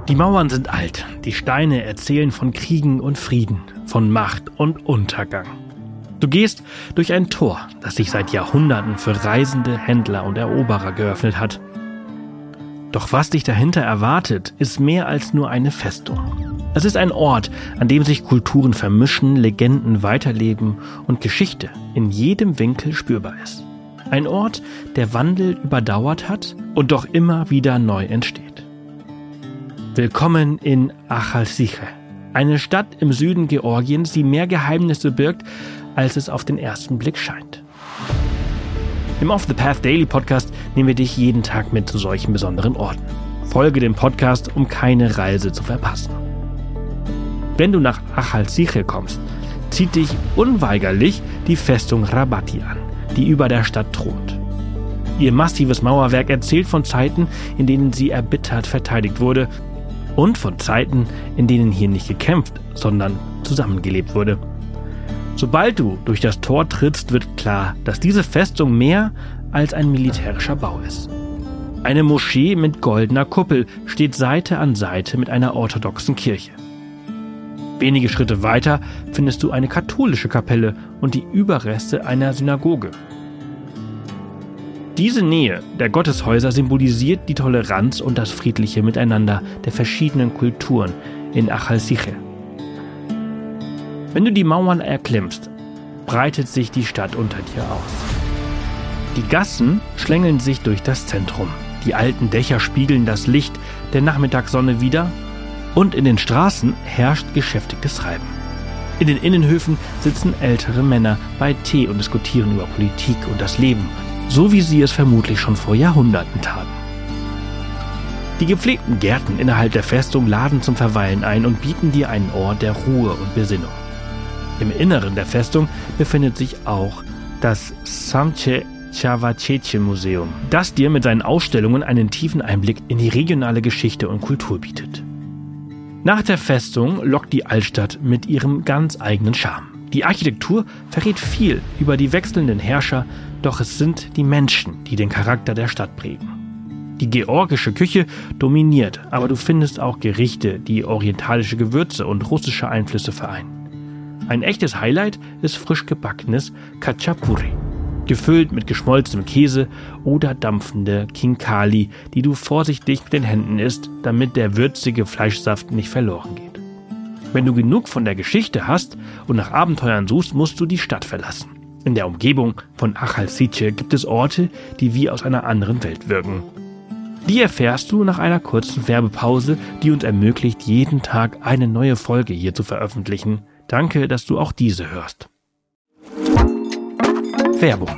Die Mauern sind alt, die Steine erzählen von Kriegen und Frieden, von Macht und Untergang. Du gehst durch ein Tor, das sich seit Jahrhunderten für Reisende, Händler und Eroberer geöffnet hat. Doch was dich dahinter erwartet, ist mehr als nur eine Festung. Es ist ein Ort, an dem sich Kulturen vermischen, Legenden weiterleben und Geschichte in jedem Winkel spürbar ist. Ein Ort, der Wandel überdauert hat und doch immer wieder neu entsteht. Willkommen in Achalsiche, eine Stadt im Süden Georgiens, die mehr Geheimnisse birgt, als es auf den ersten Blick scheint. Im Off the Path Daily Podcast nehmen wir dich jeden Tag mit zu solchen besonderen Orten. Folge dem Podcast, um keine Reise zu verpassen. Wenn du nach Achalsiche kommst, zieht dich unweigerlich die Festung Rabati an, die über der Stadt thront. Ihr massives Mauerwerk erzählt von Zeiten, in denen sie erbittert verteidigt wurde und von Zeiten, in denen hier nicht gekämpft, sondern zusammengelebt wurde. Sobald du durch das Tor trittst, wird klar, dass diese Festung mehr als ein militärischer Bau ist. Eine Moschee mit goldener Kuppel steht Seite an Seite mit einer orthodoxen Kirche. Wenige Schritte weiter findest du eine katholische Kapelle und die Überreste einer Synagoge. Diese Nähe der Gotteshäuser symbolisiert die Toleranz und das friedliche Miteinander der verschiedenen Kulturen in Achalsiche. Wenn du die Mauern erklimmst, breitet sich die Stadt unter dir aus. Die Gassen schlängeln sich durch das Zentrum. Die alten Dächer spiegeln das Licht der Nachmittagssonne wider und in den Straßen herrscht geschäftigtes Treiben. In den Innenhöfen sitzen ältere Männer bei Tee und diskutieren über Politik und das Leben, so wie sie es vermutlich schon vor Jahrhunderten taten. Die gepflegten Gärten innerhalb der Festung laden zum Verweilen ein und bieten dir einen Ort der Ruhe und Besinnung. Im Inneren der Festung befindet sich auch das Samche Chavacheche Museum, das dir mit seinen Ausstellungen einen tiefen Einblick in die regionale Geschichte und Kultur bietet. Nach der Festung lockt die Altstadt mit ihrem ganz eigenen Charme. Die Architektur verrät viel über die wechselnden Herrscher, doch es sind die Menschen, die den Charakter der Stadt prägen. Die georgische Küche dominiert, aber du findest auch Gerichte, die orientalische Gewürze und russische Einflüsse vereinen. Ein echtes Highlight ist frisch gebackenes Khachapuri, gefüllt mit geschmolzenem Käse oder dampfende Khinkali, die du vorsichtig mit den Händen isst, damit der würzige Fleischsaft nicht verloren geht. Wenn du genug von der Geschichte hast und nach Abenteuern suchst, musst du die Stadt verlassen. In der Umgebung von Achalsiche gibt es Orte, die wie aus einer anderen Welt wirken. Die erfährst du nach einer kurzen Werbepause, die uns ermöglicht, jeden Tag eine neue Folge hier zu veröffentlichen. Danke, dass du auch diese hörst. Werbung.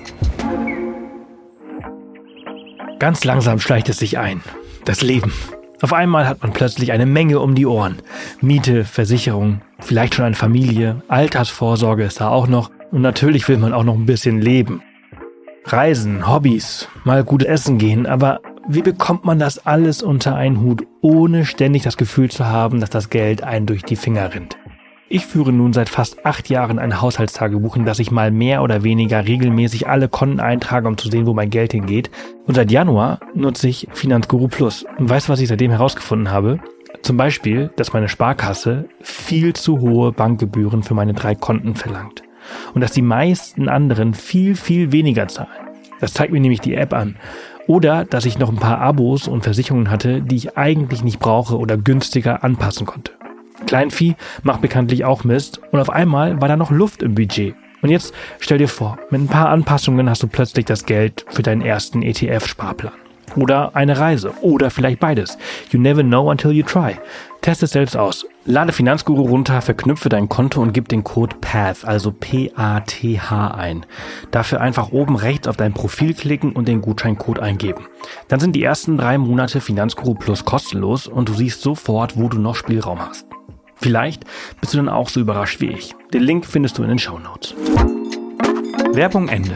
Ganz langsam schleicht es sich ein. Das Leben. Auf einmal hat man plötzlich eine Menge um die Ohren. Miete, Versicherung, vielleicht schon eine Familie, Altersvorsorge ist da auch noch. Und natürlich will man auch noch ein bisschen leben. Reisen, Hobbys, mal gut essen gehen, aber wie bekommt man das alles unter einen Hut, ohne ständig das Gefühl zu haben, dass das Geld einem durch die Finger rinnt? Ich führe nun seit fast 8 Jahren ein Haushaltstagebuch, in das ich mal mehr oder weniger regelmäßig alle Konten eintrage, um zu sehen, wo mein Geld hingeht. Und seit Januar nutze ich Finanzguru Plus. Und weißt du, was ich seitdem herausgefunden habe? Zum Beispiel, dass meine Sparkasse viel zu hohe Bankgebühren für meine 3 Konten verlangt. Und dass die meisten anderen viel, viel weniger zahlen. Das zeigt mir nämlich die App an. Oder dass ich noch ein paar Abos und Versicherungen hatte, die ich eigentlich nicht brauche oder günstiger anpassen konnte. Kleinvieh macht bekanntlich auch Mist und auf einmal war da noch Luft im Budget. Und jetzt stell dir vor, mit ein paar Anpassungen hast du plötzlich das Geld für deinen ersten ETF-Sparplan. Oder eine Reise. Oder vielleicht beides. You never know until you try. Test es selbst aus. Lade Finanzguru runter, verknüpfe dein Konto und gib den Code PATH, also P-A-T-H ein. Dafür einfach oben rechts auf dein Profil klicken und den Gutscheincode eingeben. Dann sind die ersten 3 Monate Finanzguru Plus kostenlos und du siehst sofort, wo du noch Spielraum hast. Vielleicht bist du dann auch so überrascht wie ich. Den Link findest du in den Shownotes. Werbung Ende.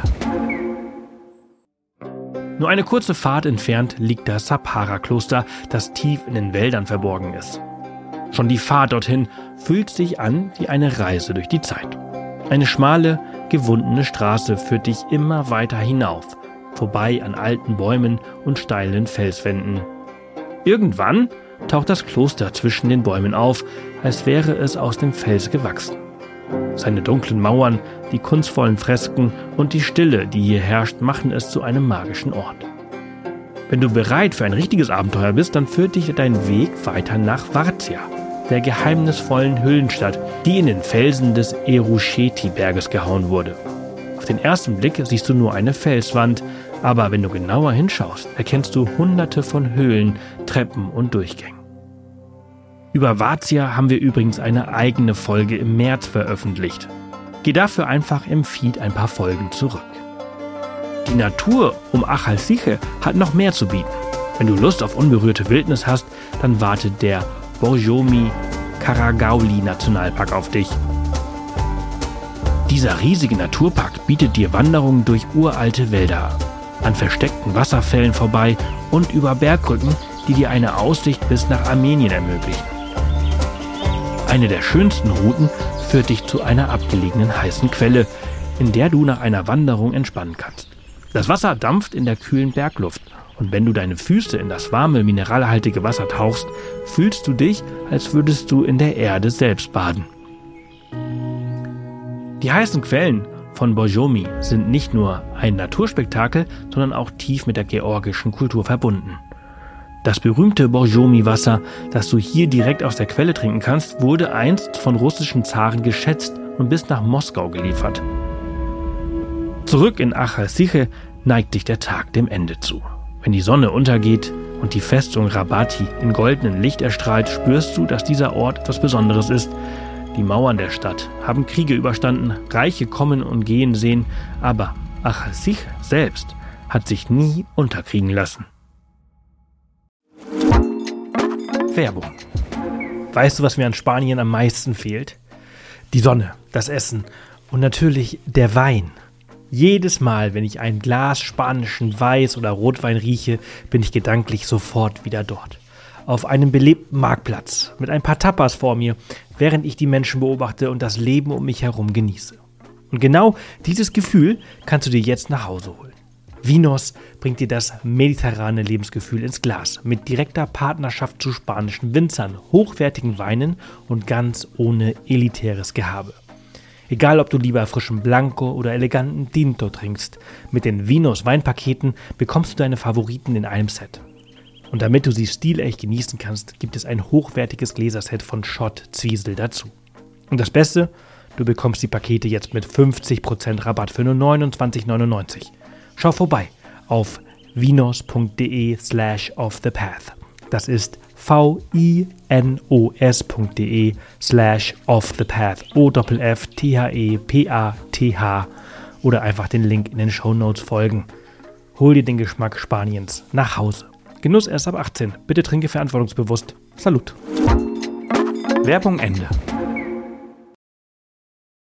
Nur eine kurze Fahrt entfernt liegt das Saphara-Kloster, das tief in den Wäldern verborgen ist. Schon die Fahrt dorthin fühlt sich an wie eine Reise durch die Zeit. Eine schmale, gewundene Straße führt dich immer weiter hinauf, vorbei an alten Bäumen und steilen Felswänden. Irgendwann taucht das Kloster zwischen den Bäumen auf, als wäre es aus dem Fels gewachsen. Seine dunklen Mauern, die kunstvollen Fresken und die Stille, die hier herrscht, machen es zu einem magischen Ort. Wenn du bereit für ein richtiges Abenteuer bist, dann führt dich dein Weg weiter nach Varzia, der geheimnisvollen Höhlenstadt, die in den Felsen des Eruscheti-Berges gehauen wurde. Auf den ersten Blick siehst du nur eine Felswand, aber wenn du genauer hinschaust, erkennst du hunderte von Höhlen, Treppen und Durchgängen. Über Varzia haben wir übrigens eine eigene Folge im März veröffentlicht. Geh dafür einfach im Feed ein paar Folgen zurück. Die Natur um Achalsiche hat noch mehr zu bieten. Wenn du Lust auf unberührte Wildnis hast, dann wartet der Borjomi Karaghauli Nationalpark auf dich. Dieser riesige Naturpark bietet dir Wanderungen durch uralte Wälder, an versteckten Wasserfällen vorbei und über Bergrücken, die dir eine Aussicht bis nach Armenien ermöglichen. Eine der schönsten Routen führt dich zu einer abgelegenen heißen Quelle, in der du nach einer Wanderung entspannen kannst. Das Wasser dampft in der kühlen Bergluft und wenn du deine Füße in das warme, mineralhaltige Wasser tauchst, fühlst du dich, als würdest du in der Erde selbst baden. Die heißen Quellen von Borjomi sind nicht nur ein Naturspektakel, sondern auch tief mit der georgischen Kultur verbunden. Das berühmte Borjomi-Wasser, das du hier direkt aus der Quelle trinken kannst, wurde einst von russischen Zaren geschätzt und bis nach Moskau geliefert. Zurück in Achalsiche neigt dich der Tag dem Ende zu. Wenn die Sonne untergeht und die Festung Rabati in goldenem Licht erstrahlt, spürst du, dass dieser Ort etwas Besonderes ist. Die Mauern der Stadt haben Kriege überstanden, Reiche kommen und gehen sehen, aber Achalsiche selbst hat sich nie unterkriegen lassen. Werbung. Weißt du, was mir an Spanien am meisten fehlt? Die Sonne, das Essen und natürlich der Wein. Jedes Mal, wenn ich ein Glas spanischen Weiß- oder Rotwein rieche, bin ich gedanklich sofort wieder dort. Auf einem belebten Marktplatz mit ein paar Tapas vor mir, während ich die Menschen beobachte und das Leben um mich herum genieße. Und genau dieses Gefühl kannst du dir jetzt nach Hause holen. Vinos bringt dir das mediterrane Lebensgefühl ins Glas mit direkter Partnerschaft zu spanischen Winzern, hochwertigen Weinen und ganz ohne elitäres Gehabe. Egal, ob du lieber frischen Blanco oder eleganten Tinto trinkst, mit den Vinos Weinpaketen bekommst du deine Favoriten in einem Set. Und damit du sie stilecht genießen kannst, gibt es ein hochwertiges Gläserset von Schott Zwiesel dazu. Und das Beste, du bekommst die Pakete jetzt mit 50% Rabatt für nur 29,99 €. Schau vorbei auf vinos.de/offthepath. Das ist vinos.de/offthepath, OFFTHEPATH, oder einfach den Link in den Shownotes folgen. Hol dir den Geschmack Spaniens nach Hause. Genuss erst ab 18. Bitte trinke verantwortungsbewusst. Salut. Werbung Ende.